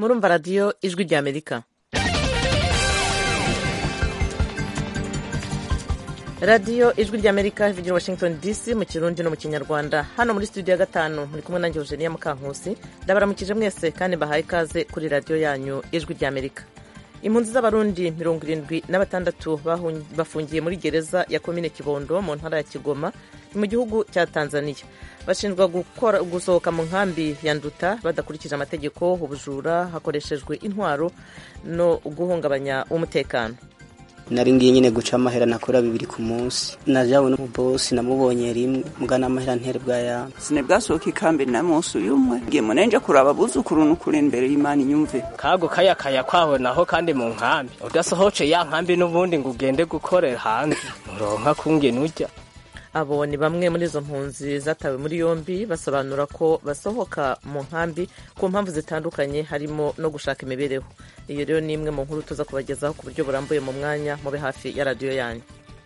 murumva radiyo ijwi ry'Amerika. radiyo ijwi ry'Amerika ivugira Washington DC mu kirundi no mu kinyarwanda. Hano muri studio ya gatanu muri kumwe nanjye Eugenia Mukankusi. Ndabaramukije mwese kandi bahaye ikaze kuri radiyo yanyu ijwi ry'Amerika. Impunzi z'abarundi 76 bafungiye muri gereza ya komine Kibondo mu ntara ya Kigoma mu gihugu cya Tanzania. Bashinjwa gusohoka mu nkambi ya Nduta badakurikije amategeko, ubujura, hakoreshejwe intwaro no guhungabanya umutekano. Nari ngiye nyine guca amahera nakora 2 ku munsi. Najawe n'umubosi namubonye rimwe mugana amahera nterebwa ya. Sinebwasohoka ikambi na munsi uyumwe. Ngiye munenje kuraba buzukuru n'ukuri imbere y'Imana inyumve. Kago kaya kwaho naho kandi mu nkambi. Udasohoce ya nkambi n'ubundi ngo ugende gukorera hanze. Uronka kungene ujya. Abo ni bamwe muri izo mpunzi zatawe muri yombi basobanura ko basohoka mu nkambi ku mpamvu zitandukanye harimo no gushaka imibereho. Iyo rero ni imwe mu nkuru tuza kubagezaho ku buryo burambuye mu mwanya mube hafi ya radiyo yanyu.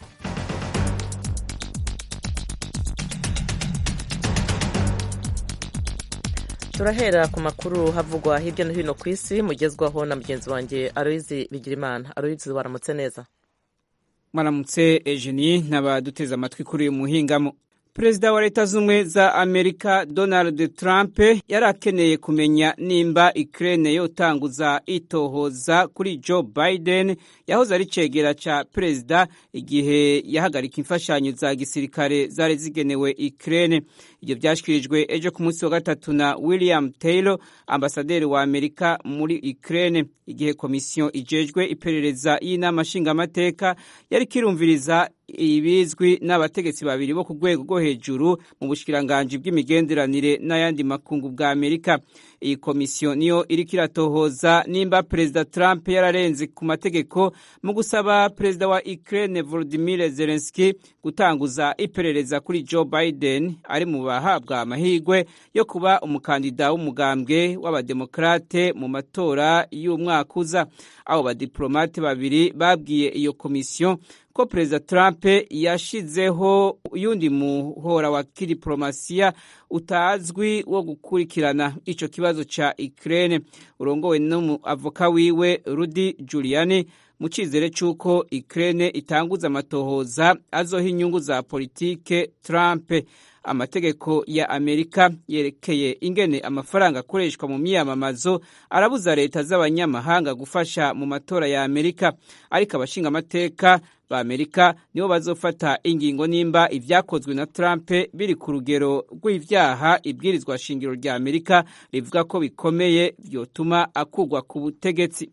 Turahera ku makuru havugwa hirya no hino ku isi mugezwaho na mugenzi wanjye Aloyizi Bigirimana. Aloyizi, waramutse neza? Mwaramutse Eugenie n'abaduteze amatwi kuri uyu muhingamo. Perezida wa Leta Zunze za Amerika Donald Trump yarakeneye kumenya nimba Ukraine yotanguza itohoza kuri Joe Biden yahoze ari cegera ca perezida igihe yahagarika imfashanyo za gisirikare zari zigenewe Ukraine. Ibyo byashikirijwe ejo ku munsi wa gatatu na William Taylor, ambasaderi wa Amerika muri Ukraine, igihe komisiyo ijejwe iperereza y'inama nshingamateka yari kirumviriza ibizwi n'abategetsi babiri bo ku rwego rwo hejuru mu bushikiranganji bw'imigenderanire n'ayandi makungu bwa Amerika. Iyi komisiyo niyo iriko iratohoza nimba Perezida Trump yararenze ku mategeko mu gusaba Perezida wa Ukraine Volodymyr Zelensky gutanguza iperereza kuri Joe Biden ari mu bahabwa amahirwe yo kuba umukandida w'umugambwe w'abademokrate mu matora y'umwaka uza. Abo badiplomate babiri babwiye iyo komisiyo ko Perezida Trump yashizeho uyundi muhora wa kidiplomasiya utazwi wo gukurikirana ico kibazo ca Ukraine, urongowe n'umuavoka wiwe Rudy Giuliani, mu cizere c'uko Ukraine itanguza amatohoza azoha inyungu za politike Trump. Amategeko ya Amerika yerekeye ingene amafaranga akoreshwa mu myamamazo arabuza leta z'abanyamahanga gufasha mu matora ya Amerika, ariko abashinga amateka ba Amerika nibo bazofata ingingo nimba ivyakozwe na Trump biri ku rugero rw'ivyaha ibwirizwa shingiro rya Amerika rivuga ko bikomeye vyotuma akugwa ku butegetsi.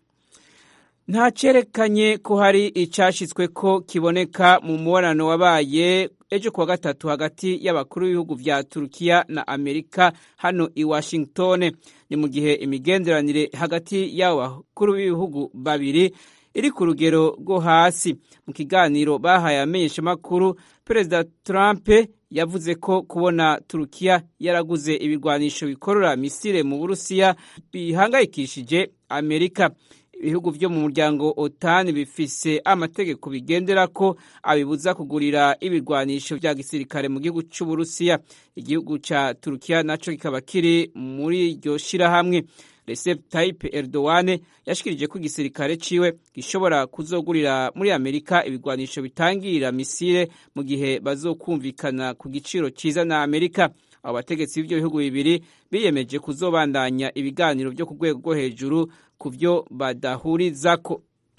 Nta cerekanye ko hari icashitswe ko kiboneka mu mubonano wabaye ejo kuwa gatatu hagati y'abakuru b'ibihugu vya Turukiya na Amerika hano i Washington. Ni mu gihe imigenderanire hagati y'abo bakuru b'ibihugu babiri iri ku rugero rwo hasi. Mu kiganiro bahaye amenyeshamakuru, Perezida Trump yavuze ko kubona Turukiya yaraguze ibigwanisho bikorora misile mu Burusiya bihangayikishije Amerika. Ibihugu vyo mu muryango OTAN bifise amategeko bigendera ko abibuza kugurira ibigwanisho vya gisirikare mu gihugu c'u Burusiya. Igihugu ca Turukiya naco kikaba kiri muri iryo shirahamwe. Recep Tayyip Erdogan yashikirije ko igisirikare ciwe gishobora kuzogurira muri Amerika ibigwanisho bitangirira misile mu gihe bazokumvikana ku giciro ciza na Amerika. Abo bategetsi b'ivyo bihugu bibiri biyemeje kuzobandanya ibiganiro vyo ku rwego rwo hejuru ku vyo badahurizako.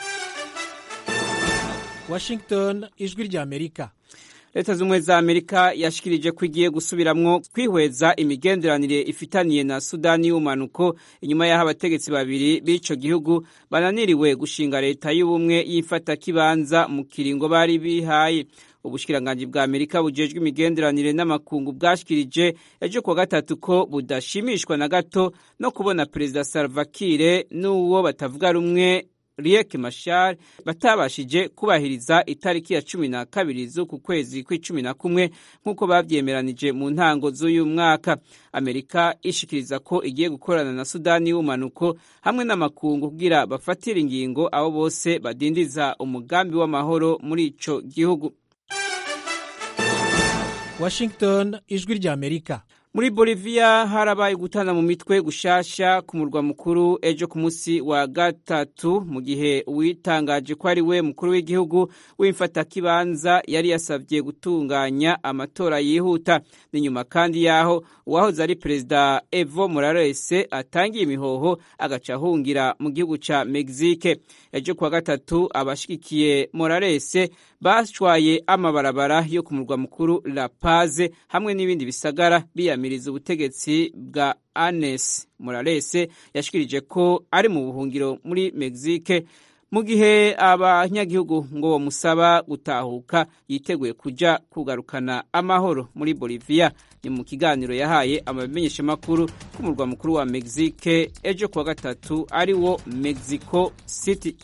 Washington, ijwi rya Amerika. Leta z'Ubumwe za Amerika yashikirije ko igiye gusubiramwo kwihweza imigenderanire ifitaniye na Sudani y'umanuko inyuma y'aho abategetsi babiri b'ico gihugu bananiriwe gushinga leta y'ubumwe y'ifata kibanza mu kiringo bari bihaye. Ubushikiranganji bwa Amerika bujejwe imigenderanire n'amakungu bwashikirije ejo kuwa gatatu ko budashimishwa na gato no kubona Perezida Salva Kiir n'uwo batavuga rumwe Riek Machar batabashije kubahiriza itariki ya 12 z'uku kwezi kwa11 nk'uko bavyemeranije mu ntango z'uyu mwaka. Amerika ishikiriza ko igiye gukorana na Sudani y'umanuko hamwe n'amakungu kugira bafatire ingingo abo bose badindiza umugambi w'amahoro muri ico gihugu. Washington, ijwi rya Amerika. Muri Bolivia harabaye gutana mu mitwe gushasha ku murwa mukuru ejo ku munsi wa gatatu mu gihe uwitangaje ko ari we mukuru w'igihugu w'imfatakibanza yari yasabye gutunganya amatora yihuta. Ni nyuma kandi yaho uwahoze ari perezida Evo Morales atangiye imihoho agaca ahungira mu gihugu ca Mexique. Ejo kuwa gatatu abashigikiye Morales bashwaye amabarabara yo ku murwa mukuru La Paz hamwe n'ibindi bisagara biyamiriza ubutegetsi bwa Anes. Morales yashikirije ko ari mu buhungiro muri Mexique mu gihe abanyagihugu ngo bamusaba gutahuka yiteguye kuja kugarukana amahoro muri Bolivia. Ni mu kiganiro yahaye abamenyeshamakuru ku murwa mukuru wa Mexique ejo kuwa gatatu ari wo Mexico City.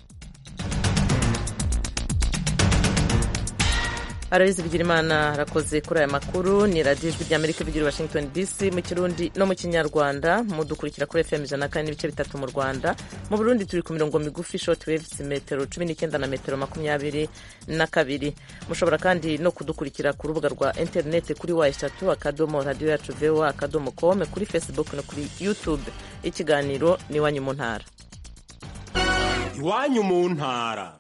Aloyizi Bigirimana arakoze kuri aya makuru. Ni radiyo ijwi ry'Amerika ivugira Washington DC mu Kirundi no mu Kinyarwanda. Mudukurikira kuri FM 104.3 mu Rwanda. Mu Burundi turi ku mirongo migufi short waves metero 19 na metero 22. Mushobora kandi no kudukurikira ku rubuga rwa internet kuri wa3 radio yacu voa.com, kuri Facebook no kuri YouTube. Ikiganiro ni Iwanyu mu Ntara. Iwanyu mu Ntara.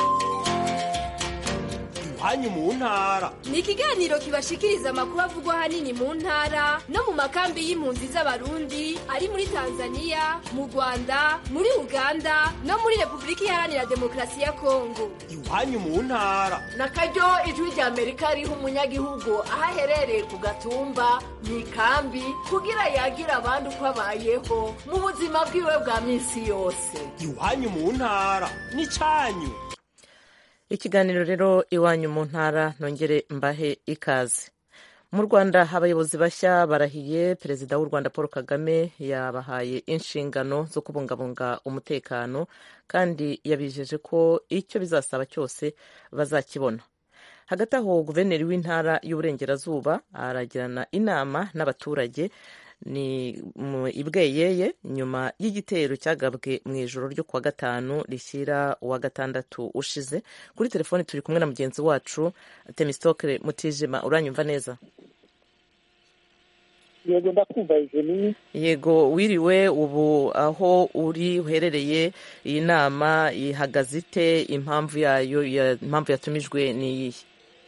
Iwanyu mu Ntara ni ikiganiro kibashikiriza amakuru avugwa hanini mu ntara no mu makambi y'impunzi z'abarundi ari muri Tanzania, mu Rwanda, muri Uganda no muri Republika Iharanira Demokarasi ya Kongo. Iwanyu mu Ntara na karyo ijwi ry'Amerika riha umunyagihugu aho aherereye ku gatumba mu ikambi kugira yagira abandi uko abayeho mu buzima bwiwe bwa minsi yose. Iwanyu mu Ntara ni cyanyu. Ikiganiro rero Iwanyu mu Ntara, nongere mbahe ikaze. Mu Rwanda abayobozi bashya barahiye. Perezida w'u Rwanda Paul Kagame yabahaye inshingano zo kubungabunga umutekano kandi yabijeje ko icyo bizasaba cyose bazakibona. Hagati aho guverineri w'intara y'Uburengerazuba aragirana inama n'abaturage ni ibweyeye nyuma y'igitero cyagabwe mu ijoro ryo kuwa gatanu rishyira uwa gatandatu ushize. Kuri telefoni turi kumwe na mugenzi wacu Temistokle Mutijima. Uranyumva neza? Yego ndakumva Eugenie. Yego, wiriwe. Ubu aho uri uherereye iyi nama ihagaze ite? Impamvu yatumijwe ni iyihe?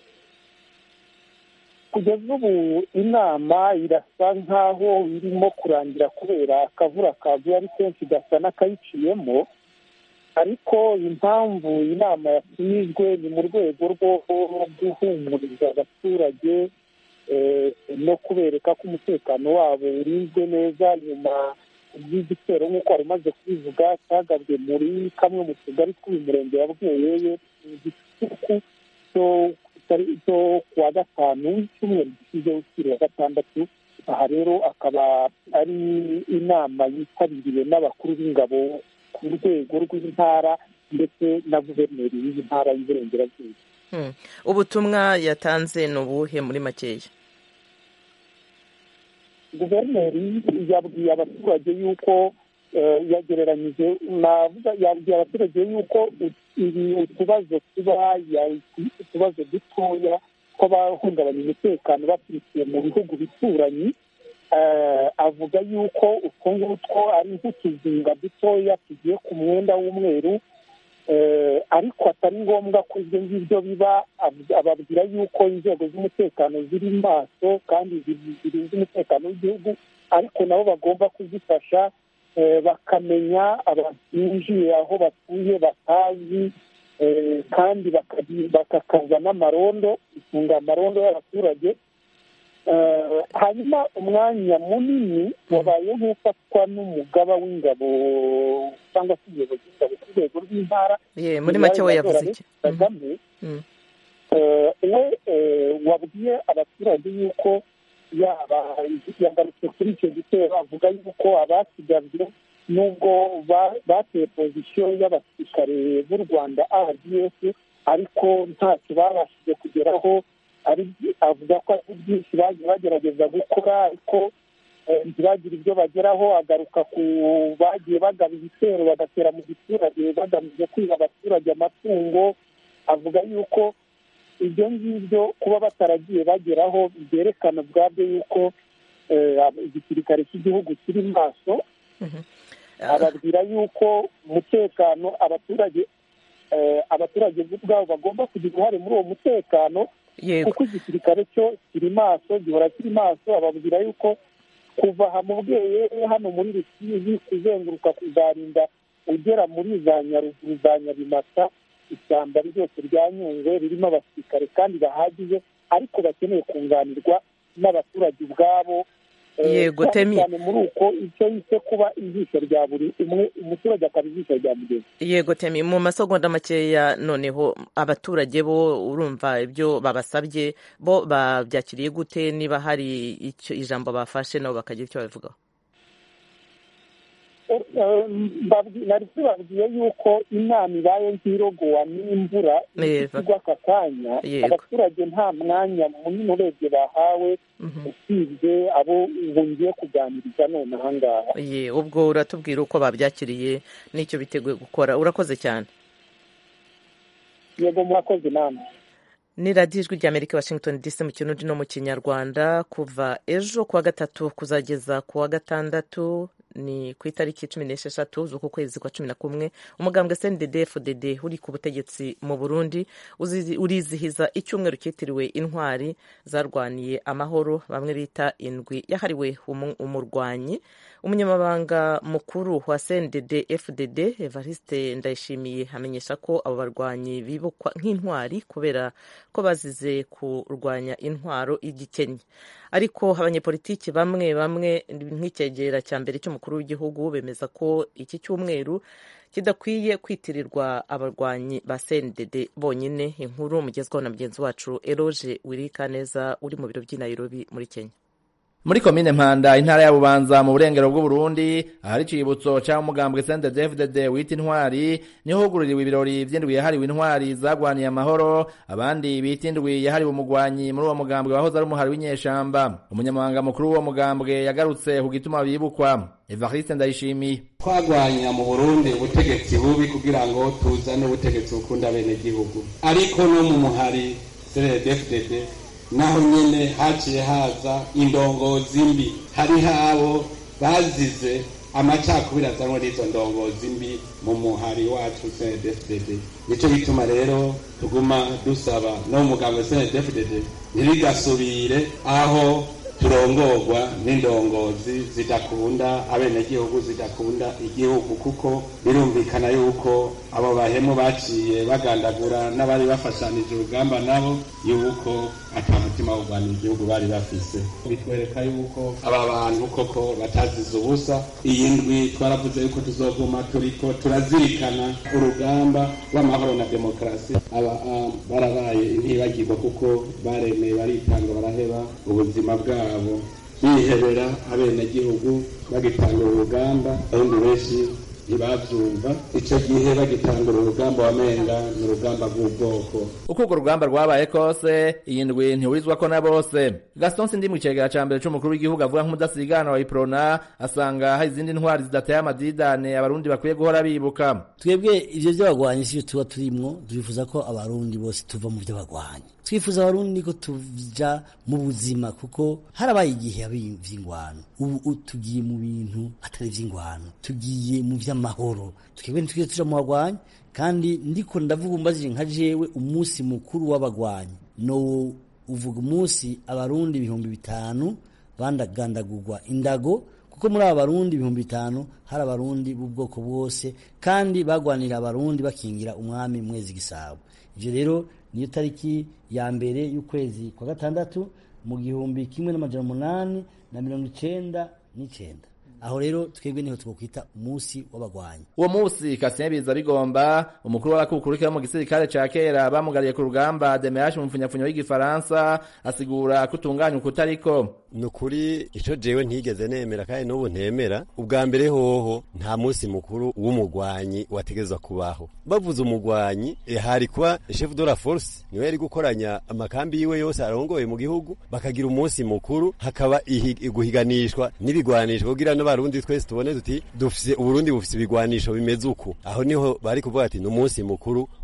Kugeza ubu inama irasa nkaho irimo kurangira kubera akavura kaguye ari kenshi gasa n'akayiciyemo, ariko impamvu inama yatumijwe ni mu rwego rwo guhumuriza abaturage no kubereka ko umutekano wabo urinzwe neza nyuma y'igitero nk'uko wari umaze kubivuga cyagabwe muri kamwe mu tugari tw'uyu murenge wa Bweyeye mu gicuku cyo kuwa gatanu cyumweru gishize ukiri wa gatandatu. Aha rero akaba ari inama yitabiriwe n'abakuru b'ingabo ku rwego rw'intara ndetse na guverineri w'intara y'Iburengerazuba. Ubutumwa yatanze ni ubuhe muri makeya? Guverineri yabwiye abaturage yuko yabwiye abaturage yuko utubazo utubazo dutoya tw'abahungabanya umutekano baturikiye mu bihugu bituranyi. Avuga yuko utwo ngutwo ari nk'utuzinga dutoya tugiye ku mwenda w'umweru, ariko atari ngombwa ko ibyo ngibyo biba. Ababwira yuko inzego z'umutekano ziri maso kandi zirinze umutekano w'igihugu, ariko nabo bagomba kuzifasha bakamenya abantu binjiye aho batuye batazi, kandi bakakaza n'amarondo, gufunga amarondo y'abaturage. Hanyuma umwanya munini wabaye nk'ufatwa n'umugaba w'ingabo cyangwa se umuyobozi w'ingabo ku rwego rw'intara. Muri make we yavuze iki? Kagame we wabwiye abaturage yuko yagarutse kuri icyo gitero, avuga yuko abasigajwe nubwo bateye pozisiyo y'abasirikare b'u Rwanda RDF ariko ntacyo babashije kugeraho. Avuga ko ari byinshi bagiye bagerageza gukora ariko ntibagire ibyo bageraho. Agaruka ku bagiye bagaba ibitero bagatera mu giturage bagamije kwiba abaturage amatungo. Avuga yuko ibyo ngibyo kuba bataragiye bageraho byerekana ubwabyo yuko igisirikare cy'igihugu kiri maso, ababwira yuko umutekano abaturage ubwabo bagomba kugira uruhare muri uwo mutekano, kuko igisirikare cyo kiri maso, gihora kiri maso. Ababwira yuko kuva aha mu bweye hano muri Rusizi kuzenguruka kuzarinda ugera muri za Nyaruguru, za Nyabimata, ishyamba ryose rya Nyungwe ririmo abasirikare kandi bahagije, ariko bakeneye kunganirwa n'abaturage ubwabo. Yego Temi, cyane muri uko icyo yise kuba ijisho rya buri umwe, umuturage akaba ijisho rya mugenzi. Yego Temi, mu masegonda makeya noneho abaturage bo urumva ibyo babasabye bo babyakiriye gute, niba hari icyo ijambo bafashe nabo bakagira icyo bavugaho? Nari babwiye yuko inama ibaye nk'irogowa n'imvura igwa aka kanya, abaturage nta mwanya munini urebye bahawe, usibye abo ngiye kuganiriza none aha ngaha. Ubwo uratubwira uko babyakiriye n'icyo biteguye gukora. Urakoze cyane. Yego murakoze namwe. Ni radiyo ijwi ry'Amerika, Washington DC, mu Kirundi no mu Kinyarwanda. Kuva ejo kuwa gatatu kuzageza kuwa gatandatu, ni ku itariki 16 z'uku kwezi kwa 11, umugambwe CNDD-FDD uri ku butegetsi mu Burundi urizihiza icyumweru cyitiriwe intwari zarwaniye amahoro, bamwe bita indwi yahariwe umurwanyi. Umunyamabanga mukuru wa CNDD-FDD Evariste Ndayishimiye amenyesha ko abo barwanyi bibukwa nk'intwari kubera ko bazize kurwanya intwaro y'igikenya. Ariko abanyepolitiki bamwe nk'icyegera cya mbere cy'umukuru w'igihugu bemeza ko iki cyumweru kidakwiye kwitirirwa abarwanyi ba CNDD bonyine. Inkuru mugezwaho na mugenzi wacu Eloge Wirikaneza uri mu biro by'i Nairobi muri Kenya. Muri komine Mpanda, intara ya Bubanza mu burengero bw'u Burundi, ahari cibutso cya umugambwe CNDD-FDD wita intwari, niho hugururiwe ibirori vy'indwi yahariwe intwari zagwaniye amahoro, abandi bita indwi yahariwe umugwanyi muri uwo mugambwe wahoze ari umuhari w'inyeshamba. Umunyamabanga mukuru w'uwo mugambwe yagarutse ku gituma bibukwa. Evariste Ndayishimiye: twagwanya mu Burundi ubutegetsi bubi kugira ngo tuzane ubutegetsi bukunda bene gihugu, ariko no mu muhari CNDD-FDD naho nyene haciye haza indongozi mbi. Hariho abo bazize amacakubiri azanwa n'izo ndongozi mbi mu muhari wacu CNDD-FDD. Nico bituma rero tuguma dusaba no mugambwe CNDD-FDD ntirigasubire aho turongorwa n'indongozi zidakunda abenegihugu, zidakunda igihugu, kuko birumvikana yuko abo bahemu baciye bagandagura n'abari bafashanije urugamba nabo yuko ata mutima wo kurwanira igihugu bari bafise. Bitwereka yuko aba bantu koko batazize ubusa. Iyi ndwi twaravuze yuko tuzoguma turiko turazirikana urugamba rw'amahoro na demokarasi. Aba barabaye intibagirwa kuko baremeye, baritanga, baraheba ubuzima bwabo bihebera abenegihugu bagitangura urugamba. Abundi benshi ntibavyumva ico gihe bagitangura urugamba wamenga ni urugamba rw'ubwoko. Uko urwo rugamba rwabaye kose, iyi ndwi ntihurizwako na bose. Gaston Sindimwe, icegera ca mbere c'umukuru w'igihugu, avuga nk'umudasigana wa Iprona, asanga hari izindi ntwari zidateye amadidane abarundi bakwiye guhora bibuka. Twebwe ivyo vy'abagwanyi siyo tuba turimwo, twifuza ko abarundi bose tuva mu vy'abagwanyi. Twifuza abarundi ko tuja mu buzima, kuko harabaye igihe vy'ingwano. Ubu tugiye mu bintu atari vy'ingwano, tugiye mu vy'amahoro. Twebwe ntitwiye tuja mu bagwanyi, kandi ndiko ndavuga umbajije nka jewe umunsi mukuru w'abagwanyi no uvuga umunsi abarundi 5,000 bandagandagurwa indago, kuko muri abarundi 5,000 hari abarundi b'ubwoko bwose, kandi bagwanira abarundi bakingira umwami Mwezi Gisabo. Ivyo rero niyo tariki ya mbere y'ukwezi kwa gatandatu mu 1899. Aho rero twebwe niho twokwita umunsi w'abagwanyi. Uwo munsi Kasien Biza Bigomba, umukuru w'abakukurikira mu gisirikare ca kera bamugariye ku rugamba DMH mu mfunyafunyo y'igifaransa, asigura kutunganya ukutariko. Nukuri ico jewe ntigeze nemera kandi n'ubu ntemera. Ubwa mbere hoho nta munsi mukuru w'umugwanyi wategezwa kubaho. Bavuze umugwanyi hari kuba chef de la force, niwe yari gukoranya amakambi yiwe yose arongoye mu gihugu, bakagira umunsi mukuru, hakaba guhiganishwa n'ibigwanisho kugira n'abarundi twese tubone tuti dufise Uburundi bufise ibigwanisho bimeze uko. Aho niho bari kuvuga ati n'umunsi mukuru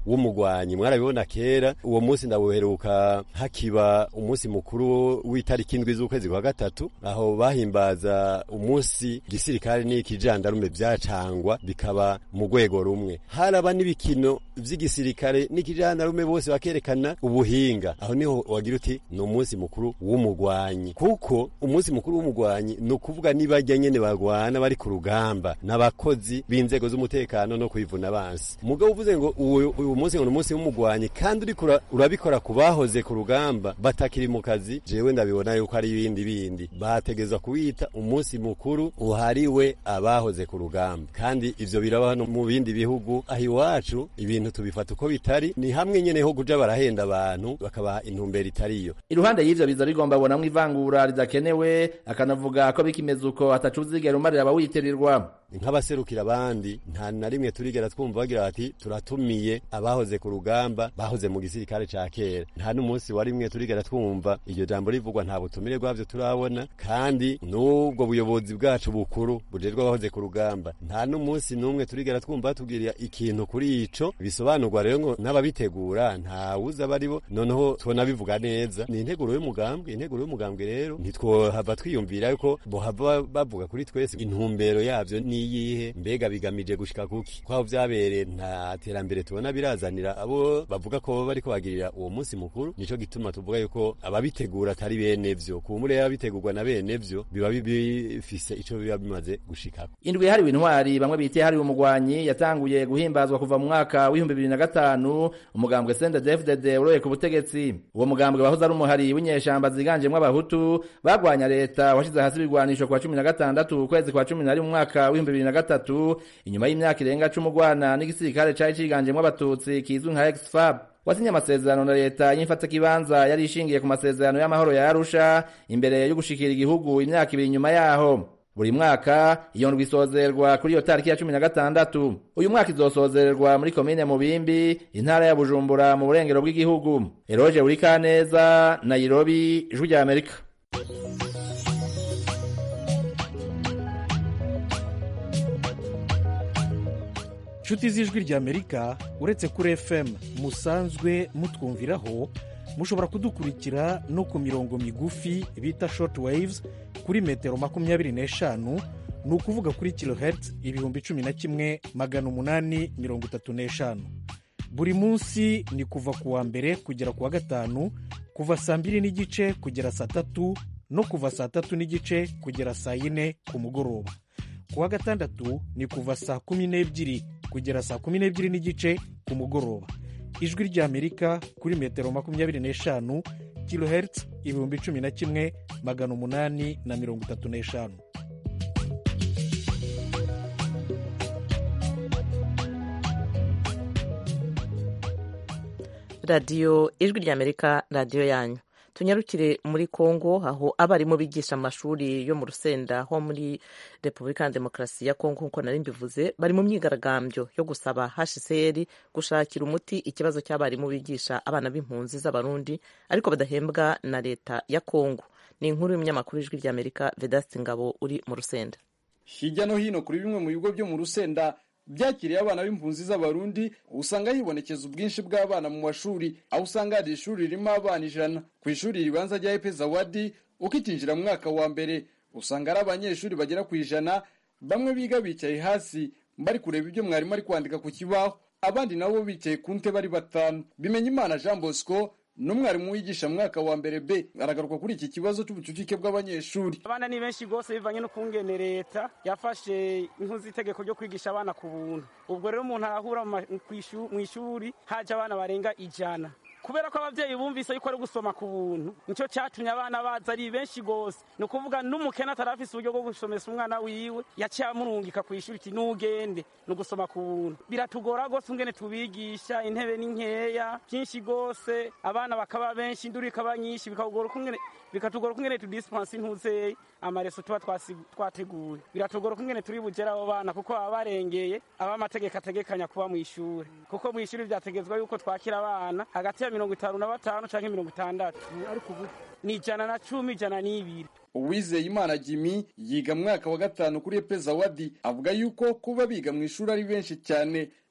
w'umugwanyi mwarabibona kera uwo munsi ndawuheruka hakiba umunsi mukuru w'itariki 7 z'ukwezi kwa gatatu aho bahimbaza umunsi gisirikare n'ikijandarume byacangwa bikaba mu rwego rumwe haraba n'ibikino vy'igisirikare n'ikijandarume bose bakerekana ubuhinga aho niho wagira uti ni umunsi mukuru w'umugwanyi kuko umunsi mukuru w'umugwanyi no kuvuga nibajya nyene bagwana bari ku rugamba n'abakozi b'inzego z'umutekano no kwivuna abansi mugabo uvuze ngo uyu munsi ngo umunsi w'umugwanyi kandi uri urabikora kubahoze ku rugamba batakiri mu kazi jewe ndabibona yuko ari ibindi bategeza kuwita umunsi mukuru uhariwe abahoze ku rugamba kandi ivyo biraba no mu bindi bihugu aho iwacu ibintu tubifata uko bitari ni hamwe nyene ho kuja barahenda abantu bakabaha intumbero itariyo iruhande y'ivyo biza bigomba bonamwe ivangura ridakenewe akanavuga ko bikimeze uko atacuzigera umarira abawitirirwa nk'abaserukira abandi nta na rimwe turigera twumva bagira bati turatumiye abahoze ku rugamba bahoze mu gisirikare ca kera nta n'umunsi wa rimwe turigera twumva iryo jambo rivugwa nta butumire bwavyo turabona kandi n'ubwo buyobozi bwacu bukuru bujejwe abahoze ku rugamba nta n'umunsi n'umwe turigera twumva batubwirira ikintu kuri ico bisobanurwa rero ngo n'ababitegura nta wuza baribo noneho tubona bivuga neza ni integuro y'umugambwe rero ntitwohava twiyumvira yuko bohava bavuga kuri twese intumbero yavyo ni yihe mbega bigamije gushika kuki kwaho vyabereye nta terambere tubona birazanira abo bavuga ko bariko bagirira uwo munsi mukuru nico gituma tuvuga yuko ababitegura atari bene vyo kumure yabitegurwa na bene vyo biba bifise ico biba bimaze gushika indwi hari intwari bamwe bitiye hari umugwanyi yatanguye guhimbazwa kuva mu mwaka wa 2005 umugambwe CNDD-FDD uroye ku butegetsi uwo mugambwe wahoze ari umuhari w'inyeshamba ziganjemwe abahutu bagwanya leta washize hasi bigwanisho kwa 16 ukwezi kwa 11 mu mwaka wa 2003 inyuma y'imyaka irenga 10 gwana n'igisirikare cari ciganjemwe abatutsi kizwi nka ex-FAB wasinye amasezerano na leta y'imfata kibanza yari ishingiye ku masezerano y'amahoro ya Arusha imbere yo gushikira igihugu imyaka 2 nyuma yaho buri mwaka iyo ndwi isozerwa kuri iyo tariki ya 16 uyu mwaka izosozererwa muri komine Mubimbi intara ya Bujumbura mu burengero bw'igihugu Eroje Urikaneza Nairobi Ijwi rya Amerika Nshuti z'Ijwi rya Amerika uretse kuri FM musanzwe mutwumviraho mushobora kudukurikira no ku mirongo migufi bita short waves kuri metero 25 ni ukuvuga kuri kilohertz 11,835 buri munsi ni kuva ku wa mbere kugera ku wa gatanu kuva saa 2 n'igice kugera saa 3 no kuva saa 3 n'igice kugera saa 4 ku mugoroba ku wa gatandatu ni kuva saa 12 kugera saa 12 n'igice ku mugoroba Ijwi rya Amerika kuri metero 25 kilohertz 11,835 radiyo Ijwi rya Amerika radiyo yanyu tunyarukire muri Kongo aho abarimu bigisha amashuri yo mu Rusenda ho muri Repubulika ya Demokarasi ya Kongo nkuko nari mbivuze bari mu myigaragambyo yo gusaba HCR gushakira umuti ikibazo cy'abarimu bigisha abana b'impunzi z'abarundi ariko badahembwa na leta ya Kongo ni inkuru y'umunyamakuru Ijwi rya Amerika Vedaste Ngabo uri mu Rusenda hirya no hino kuri bimwe mu bigo byo mu Rusenda byakiriye abana b'impunzi z'abarundi usanga hibonekeza ubwinshi bw'abana mu mashuri aho usanga hari ishuri ririmo abana 100 ku ishuri ribanza rya Epe Zawadi ukitinjira mu mwaka wa mbere usanga ari abanyeshuri bagera ku 100 bamwe biga bicaye hasi bari kureba ibyo mwarimu ari kwandika ku kibaho abandi nabo bicaye ku ntebe bari 5 Bimenye Imana Jean Bosco n'umwarimu wigisha mwaka wa mbere B aragaruka kuri iki kibazo cy'ubucucike bw'abanyeshuri. Abana ni benshi gose bivanye no kungene leta yafashe inkuzi itegeko ryo kwigisha abana ku buntu. Ubwo rero umuntu arahura mu ishuri haje abana barenga 100. Kubera ko abavyeyi bumvise yuko ari gusoma ku buntu nico cyatumye abana baza ari benshi gose no kuvuga n'umukene atarafise uburyo bwo gusomesa umwana wiwe yaciye amurungika ku ishuri ati nugende no gusoma ku buntu biratugora gose ungene tubigisha intebe ni nkeya byinshi gose abana bakaba benshi induri ikaba nyinshi bikatugora kungene tu dispense intuze amareso tuba twateguye biratugora kungene turi bugera abo bana kuko abarengeye abamategeko ategekanya kuba mu ishuri kuko mu ishuri byategezwa yuko twakira abana hagati ya 55 canke 60 ariko ubu ni 110 120. Uwizeye Imana Jimmy yiga mwaka wa 5 kuri Epe Zawadi avuga yuko kuba biga mu ishuri ari benshi cyane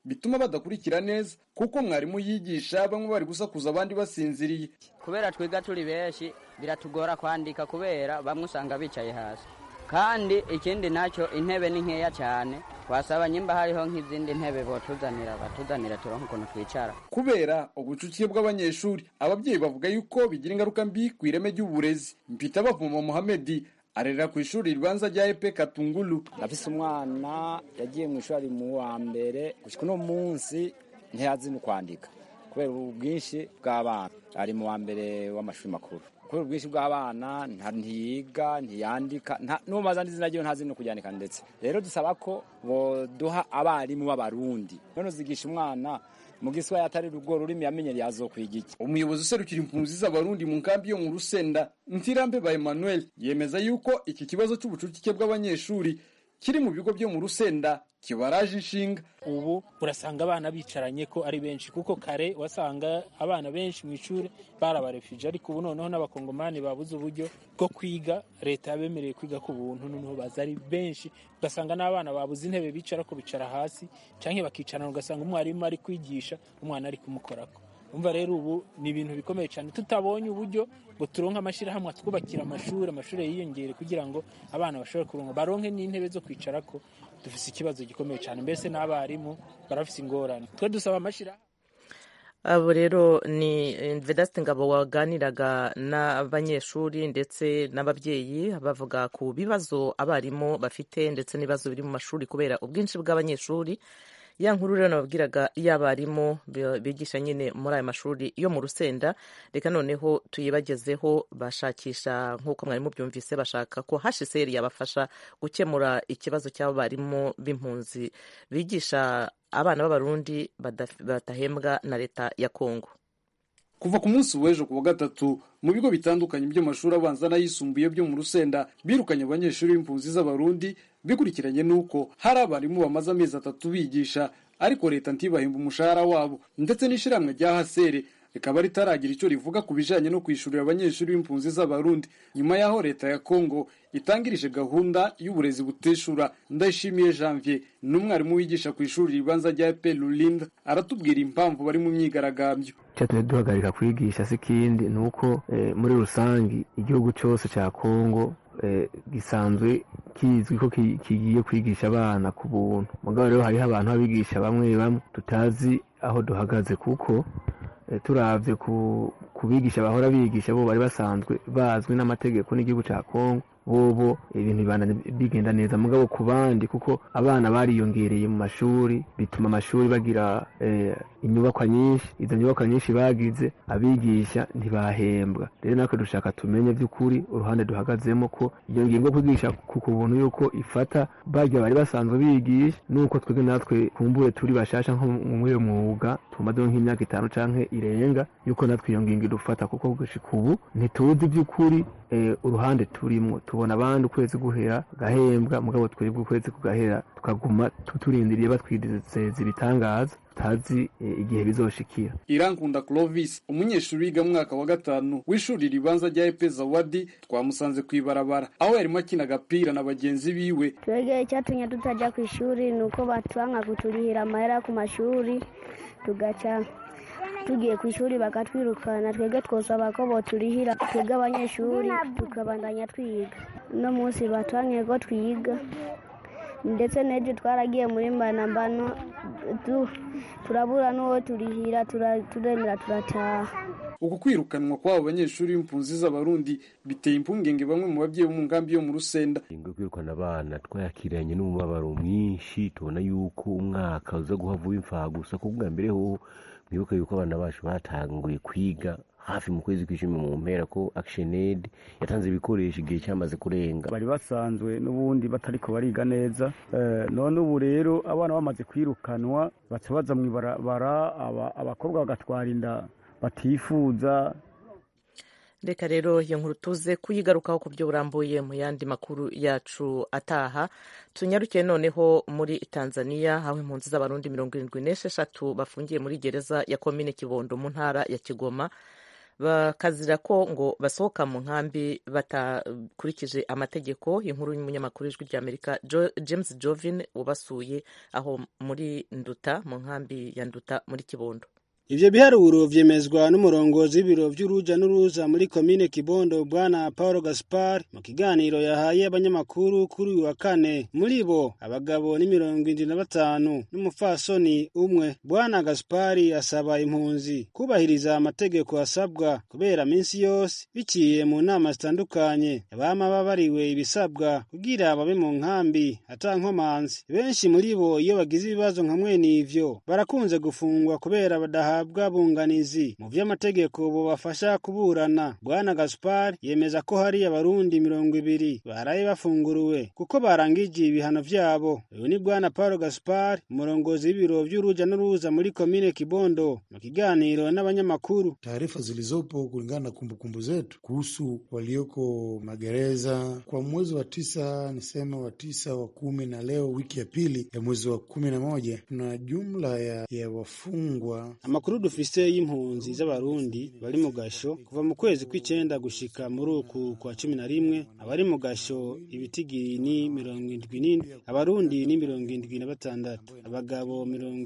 bituma badakurikira neza kuko mwarimu yigisha bamwe bari gusakuza abandi basinziriye. Kubera twiga turi benshi biratugora kwandika kubera bamwe usanga bicaye hasi, kandi ikindi nacyo intebe ni nkeya cyane. Twasaba nyimba hariho nk'izindi ntebe batuzanira turonke ukuntu twicara. Kubera ubucucike bw'abanyeshuri, ababyeyi bavuga yuko bigira ingaruka mbi ku ireme ry'uburezi. Mpita bavuma Mohamed arera ku ishuri ribanza rya EP Katungulu. Nafise umwana yagiye mu ishuri mu wa mbere gushika no munsi ntiyazi no kwandika kubera ubwinshi bw'abana. Ari mu wa mbere w'amashuri makuru. Kubera ubwinshi bw'abana ntiyiga ntiyandika no mazandi zina ryo ntazi no kujyanika ndetse. Rero dusaba ko boduha abarimu b'abarundi. None zigisha umwana mu giswa yatari rugo rurimi yamenye yazokwiga iki. Umuyobozi userukira impunzi z'abarundi mu nkambi yo mu Rusenda, Ntirambe ba Emmanuel, yemeza yuko iki kibazo cy'ubucucike bw'abanyeshuri kiri mu bigo byo mu Rusenda kibaraje inshinga. Ubu urasanga abana bicaranye ko ari benshi, kuko kare wasanga abana benshi mu ishuri barabarefije, ariko ubu noneho n'abakongomani babuze uburyo bwo kwiga, leta yabemereye kwiga ku buntu, noneho baza ari benshi, ugasanga n'abana babuze intebe bicara ko bicara hasi canke bakicarana, ugasanga umwarimu ari kwigisha umwana ari kumukorako. Umva rero ubu ni ibintu bikomeye cyane, tutabonye uburyo ngo turonke amashirahamwe atwubakira amashuri yiyongere kugira ngo abana bashobore kuronka baronke n'intebe zo kwicarako. Dufise ikibazo gikomeye cyane, mbese n'abarimu barafise ingorane. Twe dusaba amashirahamwe. Abo rero ni Vedaste Ngabo waganiraga n'abanyeshuri ndetse n'ababyeyi bavuga ku bibazo abarimu bafite ndetse n'ibibazo biri mu mashuri kubera ubwinshi bw'abanyeshuri. Ya nkuru rero nababwiraga y'abarimu bigisha nyine muri aya mashuri yo mu Rusenda, reka noneho tuyibagezeho. Bashakisha nk'uko mwarimu byumvise, bashaka ko HCR yabafasha gukemura ikibazo cy'abo barimu b'impunzi bigisha abana b'abarundi batahembwa na leta ya Kongo. Kuva ku munsi w'ejo ku wa gatatu, mu bigo bitandukanye by'amashuri abanza n'ayisumbuye byo mu Rusenda birukanye abanyeshuri b'impunzi z'abarundi bikurikiranye nuko hari abarimu bamaze amezi 3 bigisha ariko leta ntibahemba umushahara wabo, ndetse n'ishiramwe rya HCR rikaba ritaragira icyo rivuga ku bijanye no kwishurira abanyeshuri b'impunzi z'abarundi nyuma yaho leta ya Kongo itangirije gahunda y'uburezi buteshura. Ndayishimiye Janvier n'umwarimu wigisha ku ishuri ribanza rya EP Lulinda aratubwira impamvu bari mu myigaragambyo. Cyatumye duhagarika kwigisha sikindi nuko muri rusangi igihugu cyose cya Kongo gisanzwe kizwi ko kigiye kwigisha abana ku buntu. Mugabo rero hariho abantu babigisha bamwe tutazi aho duhagaze, kuko turavye kubigisha bahora bigisha bo bari basanzwe bazwi n'amategeko n'igihugu cya Kongo, bobo ibintu bigenda neza. Mugabo ku bandi, kuko abana bariyongereye mu mashuri, bituma amashuri bagira inyubakwa nyinshi. Izo nyubakwa nyinshi bagize abigisha ntibahembwa. Rero natwe dushaka tumenye by'ukuri uruhande duhagazemo ko iyo ngingo kwigisha ku buntu yuko ifata barya bari basanzwe bigisha, nuko twebwe natwe kumbure turi bashasha nko mu uyo mwuga tumaze nk'imyaka 5 canke irenga, yuko natwe iyo ngingo idufata, kuko gushika ubu ntituzi by'ukuri uruhande turimo. Tubona abandi ukwezi guhera gahembwa, mugabo twebwe ukwezi kugahera tukaguma turindiriye batwidizeza ibitangaza, tazi igihe bizoshikira. Irankunda Clovis, umunyeshuri wiga mwaka wa 5 w'ishuri ribanza rya EP Zawadi, twamusanze kwibarabara aho yarimo akina agapira na bagenzi biwe. Twege cyatumye tutaja ku ishuri nuko batwanga kuturihira amahera ku mashuri, tugaca tugiye ku ishuri bakatwirukana. Twege twosaba ko boturihira twege abanyeshuri tukabandanya twiga. No munsi batwangiye ko twiga, ndetse n'ejo twaragiye muri mbanambano turabura n'uwo turihira, turemera turataha. Uku kwirukanwa kw'abo banyeshuri b'impunzi z'abarundi biteye impungenge bamwe mu babyeyi bo mu nkambi yo mu Rusenda. Kwirukana abana twayakiranye n'umubabaro mwinshi, tubona yuko umwaka uza guhavuba imfaha gusa. Kubwa mbere ho mwibuka yuko abana bacu batanguye kwiga hafi mu kwezi kw'icumi mu mpera, ko Action Aid yatanze ibikoresho igihe cyamaze kurenga. Bari basanzwe n'ubundi batariko bariga neza, none ubu rero abana bamaze kwirukanwa baca baza mw'ibarabara, abakobwa bagatwara inda batifuza. Reka rero iyo nkuru tuze kuyigarukaho ku byo burambuye mu yandi makuru yacu ataha. Tunyarukiye noneho muri Tanzania, aho impunzi z'abarundi 76 bafungiye muri gereza ya komine Kibondo mu ntara ya Kigoma bakazira ko ngo basohoka mu nkambi batakurikije amategeko. Inkuru y'umunyamakuru w'ijwi ry'Amerika James Jovin ubasuye aho muri Nduta mu nkambi ya Nduta muri Kibondo. Ivyo biharuro vyemezwa n'umurongozi w'ibiro vy'uruja n'uruza muri komine Kibondo Bwana Paulo Gaspar mu kiganiro yahaye abanyamakuru kuri uyu wa kane. Muri bo abagabo ni 75 n'umufasoni umwe. Bwana Gaspar asaba impunzi kubahiriza amategeko asabwa kubera minsi yose biciye mu nama zitandukanye abama babariwe ibisabwa kugira babe mu nkambi atankomanzi. Benshi muri bo iyo bagize ibibazo nka mwene ivyo barakunze gufungwa kubera badahabwa bunganizi mu vy'amategeko bobafasha kuburana. Bwana Gaspar yemeza ko hari abarundi 200 baraye bafunguruwe kuko barangije ibihano vyabo. Uyu ni Bwana Paulo Gaspar, umurongozi w'ibiro vy'uruja n'uruza muri komine Kibondo mu kiganiro n'abanyamakuru. Taarifa zilizopo kulingana na kumbukumbu zetu kuhusu walioko magereza kwa mwezi wa 9, niseme wa 9, wa 10 na leo wiki ya pili ya mwezi wa 11 tuna jumla ya wafungwa. Amakuru dufise y'impunzi z'abarundi bari mu gasho kuva mu kwezi kw'icenda gushika muri uku kwa 11 abari mu gasho ibitigiri ni 77, abarundi ni 76, abagabo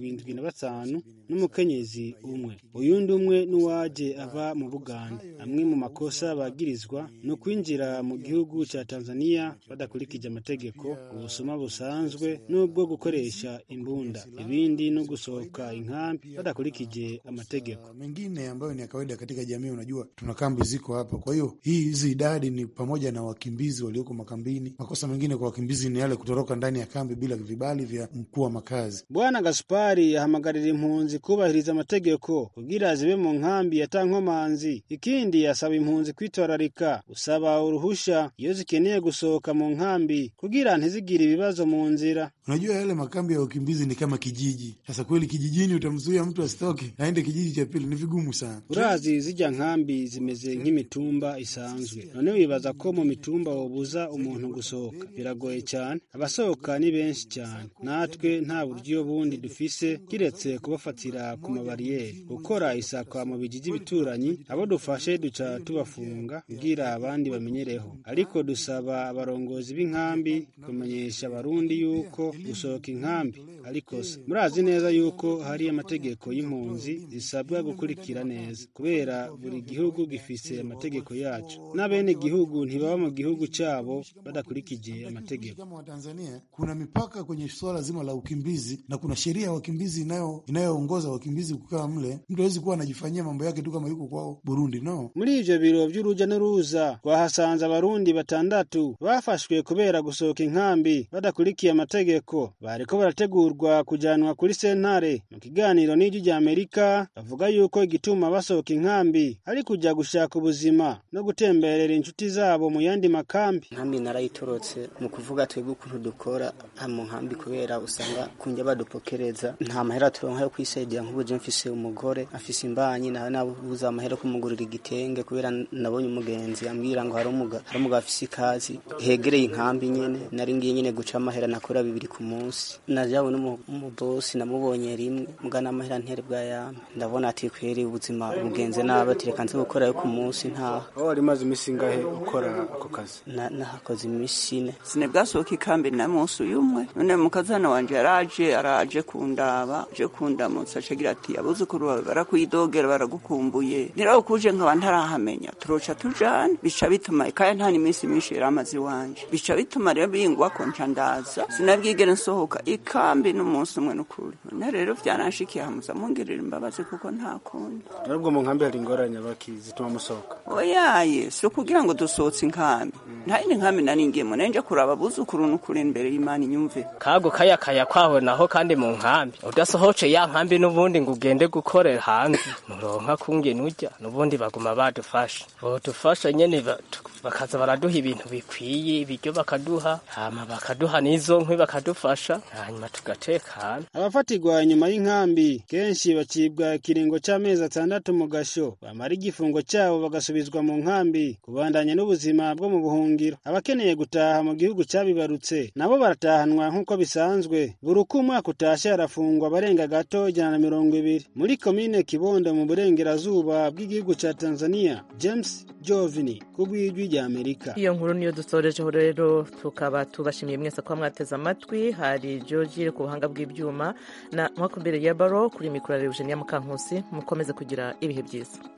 75 n'umukenyezi umwe. Uyundi umwe nuwaje ava mu Buganda. Amwe mu makosa bagirizwa no kwinjira mu gihugu ca Tanzania badakurikije amategeko, ubusuma busanzwe n'ubwo gukoresha imbunda, ibindi no gusohoka inkambi badakurikije amategeko. Mengine ambayo ni ya kawaida katika jamii. Unajua tuna kambi ziko hapa, kwa hiyo hizi idadi ni pamoja na wakimbizi walioko makambini. Makosa mengine kwa wakimbizi ni yale kutoroka ndani ya kambi bila vibali vya mkuu wa makazi. Bwana Gaspari ahamagarira impunzi kubahiriza amategeko kugira zibe mu nkambi atankomanzi. Ikindi asaba impunzi kwitorarika usaba uruhusha iyo zikeneye gusohoka mu nkambi kugira ntizigire ibibazo mu nzira. Unajua yale makambi ya wakimbizi ni kama kijiji. Sasa kweli kijijini utamzuia mtu asitoke aende kijiji cha pili, ni vigumu sana. Urazi zijya nkambi zimeze nk'imitumba isanzwe. None wibaza ko mu mitumba wobuza umuntu gusohoka biragoye cyane. Abasohoka ni benshi cyane. Natwe nta buryo bundi dufise kiretse kubafatira ku mabariyeri. Gukora isakwa mu bijiji bituranyi abo dufashe duca tubafunga kugira abandi bamenyereho. Ariko dusaba abarongozi b'inkambi kumenyesha abarundi yuko gusohoka inkambi ariko murazi neza yuko hari amategeko y'impunzi zisabwa gukurikira neza kubera buri gihugu gifise amategeko yacu. N'abene gihugu ntibaba mu gihugu cyabo badakurikije amategeko. Kama Tanzania kuna mipaka kwenye swala zima la ukimbizi na kuna sheria ya wakimbizi inayoongoza wakimbizi kukaa mle. Mtu hawezi kuwa anajifanyia mambo yake tu kama yuko kwao Burundi, no. Muri ivyo biro vy'uruja n'uruza twahasanze abarundi 6 bafashwe kubera gusohoka inkambi badakurikiye amategeko. Bariko barategurwa kujanwa kuri sentare. Mu kiganiro n'ijwi ry'Amerika bavuga yuko igituma basohoka inkambi ari kujya gushaka ubuzima no gutemberera inshuti zabo mu yandi makambi. Nkambi narayitorotse mu kuvuga twebwe ukuntu dukora mu nkambi kubera usanga kunjya badupokereza nta mahera turonka yo kwisegera. Nk'ubuje mfise umugore afise imbanyi nabuza amahera kumugurira igitenge kubera nabonye umugenzi ambwira ngo hari umugabo afise ikazi hegereye inkambi nyene. Nari ngiye nyene guca amahera nakora 2 ku munsi. Najawe n'umubosi namubonye rimwe mugana amahera ntere bwa yame. Ndabona ati kweri ubuzima bugenze nabi atireka nze gukora yo ku munsi nta. Wari maze imisi ngahe ukora ako kazi? Nahakoze imisi 4. Sine bwasohoka ikambi na munsi umwe. None mukazana wanje araje kundaba je kundamutsa acagira ati abuzukuru bawe barakwidogera baragukumbuye. Niraho kuje nkaba ntarahamenya turoca tujana bica bituma ikaya nta nimisi myinshi yaramazi wanje. Bica bituma rero bingwa ko ncandaza sinabwigera nsohoka ikambi n'umunsi umwe n'ukuri. None rero vyanashikiye hamuza mungerera imbabazi kuko nta kundi. Nubwo mu nkambi hari ingorane bakizi tuma musohoka. Oyaye so kugira ngo dusohotse inkambi. Nta indi nkambi naringiyemo nanje kuraba abuzukuru n'ukuri imbere y'Imana inyumve. Kago kaya kwaho naho kandi mu nkambi udasohoce ya nkambi n'ubundi ngo ugende gukorera hanze muronka kunge nujya n'ubundi baguma badufasha nyene bakaza baraduha ibintu bikwiye, ibiryo bakaduha, hama bakaduha n'izo nkwi bakadufasha, hanyuma tugatekana. Abafatirwa inyuma y'inkambi kenshi bacibwa ikiringo c'amezi 6 mu gasho, bamara igifungo cabo bagasubizwa mu nkambi kubandanya n'ubuzima bwo mu buhungiro. Abakeneye gutaha mu gihugu cabibarutse nabo baratahanwa nk'uko bisanzwe. Buri uko umwaka utashe harafungwa barenga gato 120 muri komine Kibondo mu burengerazuba bw'igihugu ca Tanzania. James Jovini kubw'ijwi rya Amerika. Iyo nkuru niyo dusorejeho rero, tukaba tubashimiye mwese ko mwateze amatwi. Hari George ku buhanga bw'ibyuma na Mwakumbere ya Baro kuri mikoro ya Eugenia Mukankusi. Mukomeze kugira ibihe byiza.